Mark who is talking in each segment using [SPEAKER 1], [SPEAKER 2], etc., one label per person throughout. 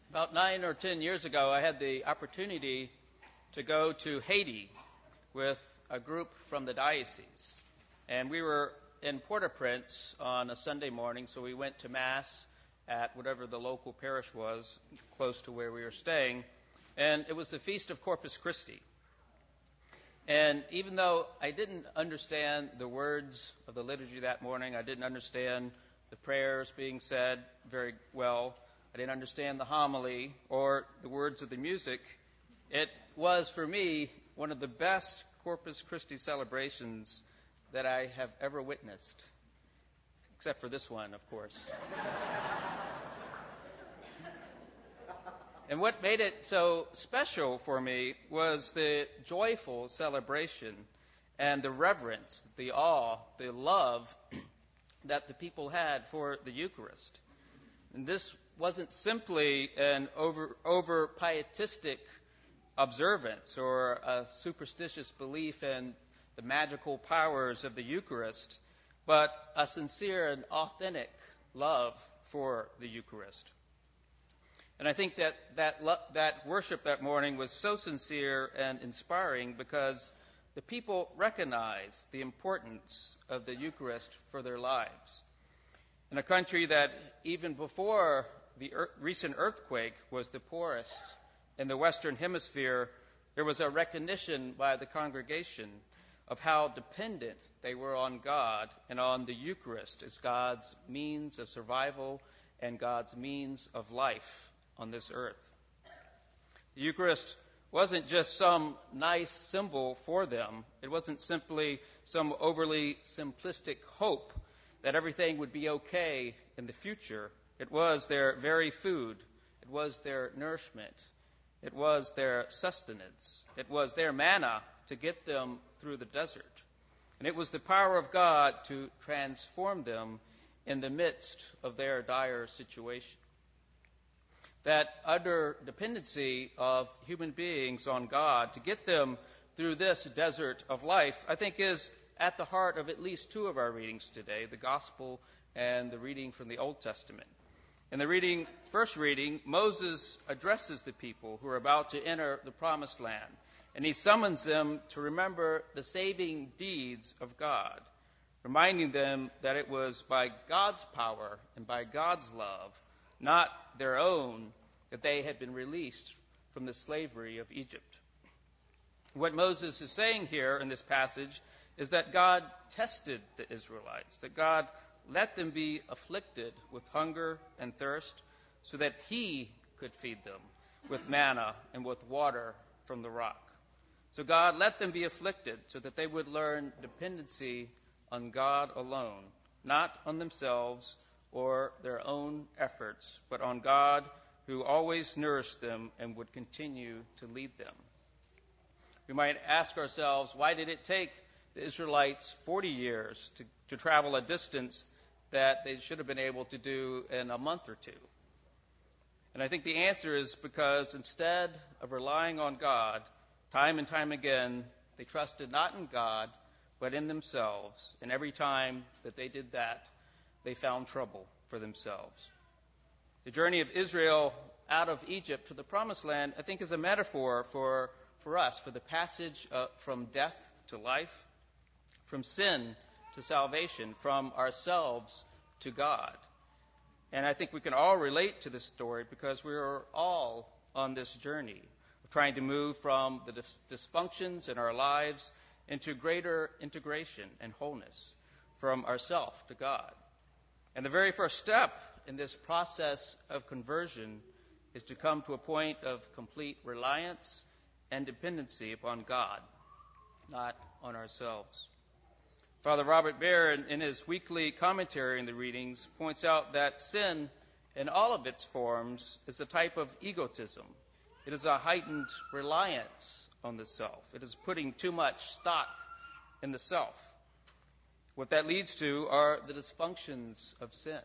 [SPEAKER 1] About 9 or 10 years ago, I had the opportunity to go to Haiti with a group from the diocese. And we were in Port-au-Prince on a Sunday morning, so we went to Mass at whatever the local parish was, close to where we were staying. And it was the Feast of Corpus Christi. And even though I didn't understand the words of the liturgy that morning, I didn't understand the prayers being said very well, I didn't understand the homily or the words of the music, it was for me one of the best Corpus Christi celebrations that I have ever witnessed. Except for this one, of course. And what made it so special for me was the joyful celebration and the reverence, the awe, the love that the people had for the Eucharist. And this wasn't simply an over pietistic observance or a superstitious belief in the magical powers of the Eucharist, but a sincere and authentic love for the Eucharist. And I think that worship that morning was so sincere and inspiring because the people recognized the importance of the Eucharist for their lives. In a country that even before the recent earthquake was the poorest in the Western Hemisphere, there was a recognition by the congregation of how dependent they were on God and on the Eucharist as God's means of survival and God's means of life on this earth. The Eucharist wasn't just some nice symbol for them. It wasn't simply some overly simplistic hope that everything would be okay in the future. It was their very food. It was their nourishment. It was their sustenance. It was their manna to get them through the desert. And it was the power of God to transform them in the midst of their dire situation. That utter dependency of human beings on God to get them through this desert of life, I think, is at the heart of at least two of our readings today, the Gospel and the reading from the Old Testament. In the first reading, Moses addresses the people who are about to enter the Promised Land, and he summons them to remember the saving deeds of God, reminding them that it was by God's power and by God's love, not their own, that they had been released from the slavery of Egypt. What Moses is saying here in this passage is that God tested the Israelites, that God let them be afflicted with hunger and thirst so that he could feed them with manna and with water from the rock. So God let them be afflicted so that they would learn dependency on God alone, not on themselves or their own efforts, but on God who always nourished them and would continue to lead them. We might ask ourselves, why did it take the Israelites 40 years to travel a distance that they should have been able to do in a month or two? And I think the answer is because instead of relying on God, time and time again, they trusted not in God, but in themselves. And every time that they did that, they found trouble for themselves. The journey of Israel out of Egypt to the Promised Land, I think, is a metaphor for us, for the passage from death to life, from sin to salvation, from ourselves to God. And I think we can all relate to this story because we are all on this journey of trying to move from the dysfunctions in our lives into greater integration and wholeness, from ourself to God. And the very first step in this process of conversion is to come to a point of complete reliance and dependency upon God, not on ourselves. Father Robert Baer, in his weekly commentary in the readings, points out that sin in all of its forms is a type of egotism. It is a heightened reliance on the self. It is putting too much stock in the self. What that leads to are the dysfunctions of sin.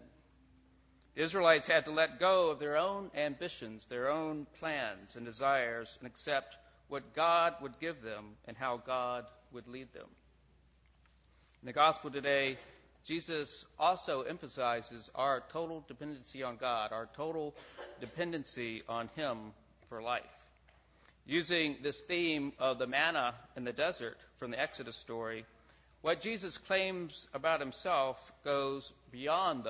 [SPEAKER 1] The Israelites had to let go of their own ambitions, their own plans and desires, and accept what God would give them and how God would lead them. In the gospel today, Jesus also emphasizes our total dependency on God, our total dependency on Him for life. Using this theme of the manna in the desert from the Exodus story, what Jesus claims about Himself goes beyond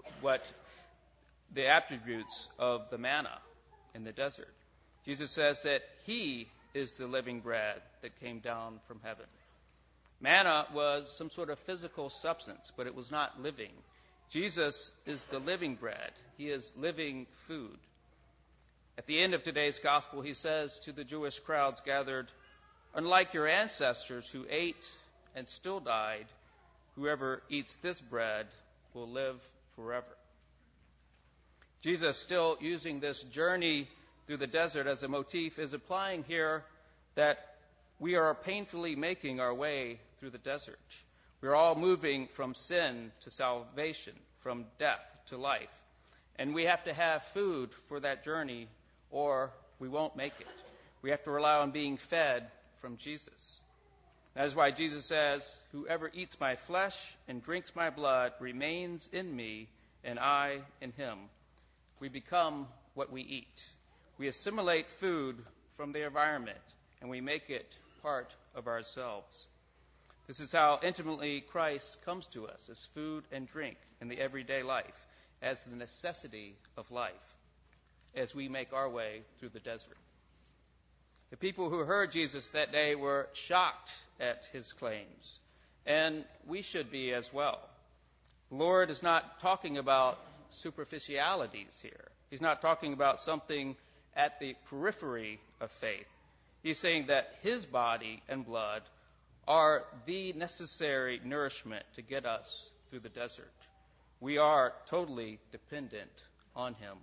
[SPEAKER 1] the attributes of the manna in the desert. Jesus says that He is the living bread that came down from heaven. Manna was some sort of physical substance, but it was not living. Jesus is the living bread. He is living food. At the end of today's gospel, He says to the Jewish crowds gathered, "Unlike your ancestors who ate and still died, whoever eats this bread will live forever." Jesus, still using this journey through the desert as a motif, is applying here that we are painfully making our way through the desert. We're all moving from sin to salvation, from death to life. And we have to have food for that journey, or we won't make it. We have to rely on being fed from Jesus. That is why Jesus says, "Whoever eats my flesh and drinks my blood remains in me, and I in him." We become what we eat. We assimilate food from the environment, and we make it part of ourselves. This is how intimately Christ comes to us as food and drink in the everyday life, as the necessity of life, as we make our way through the desert. The people who heard Jesus that day were shocked at His claims, and we should be as well. The Lord is not talking about superficialities here. He's not talking about something at the periphery of faith. He's saying that His body and blood are the necessary nourishment to get us through the desert. We are totally dependent on Him.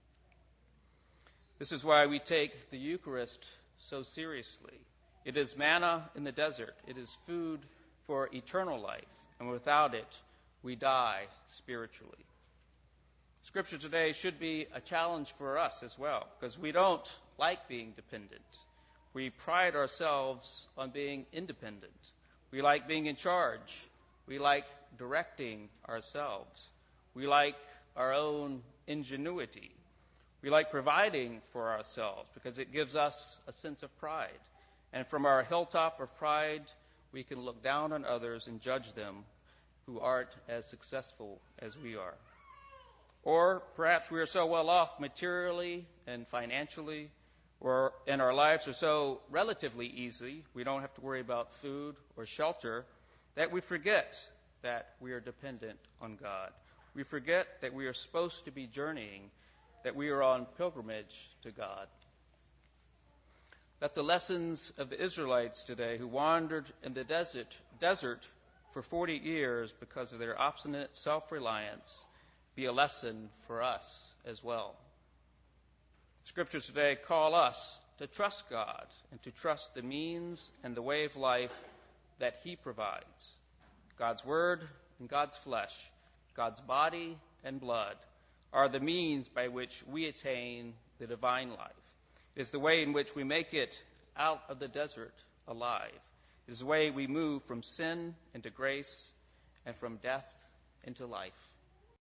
[SPEAKER 1] This is why we take the Eucharist so seriously. It is manna in the desert. It is food for eternal life, and without it, we die spiritually. Scripture today should be a challenge for us as well, because we don't like being dependent. We pride ourselves on being independent. We like being in charge. We like directing ourselves. We like our own ingenuity. We like providing for ourselves because it gives us a sense of pride. And from our hilltop of pride, we can look down on others and judge them who aren't as successful as we are. Or perhaps we are so well off materially and financially, and our lives are so relatively easy, we don't have to worry about food or shelter, that we forget that we are dependent on God. We forget that we are supposed to be journeying, that we are on pilgrimage to God. Let the lessons of the Israelites today who wandered in the desert for 40 years because of their obstinate self-reliance be a lesson for us as well. Scriptures today call us to trust God and to trust the means and the way of life that He provides. God's Word and God's flesh, God's body and blood are the means by which we attain the divine life. It is the way in which we make it out of the desert alive. It is the way we move from sin into grace and from death into life.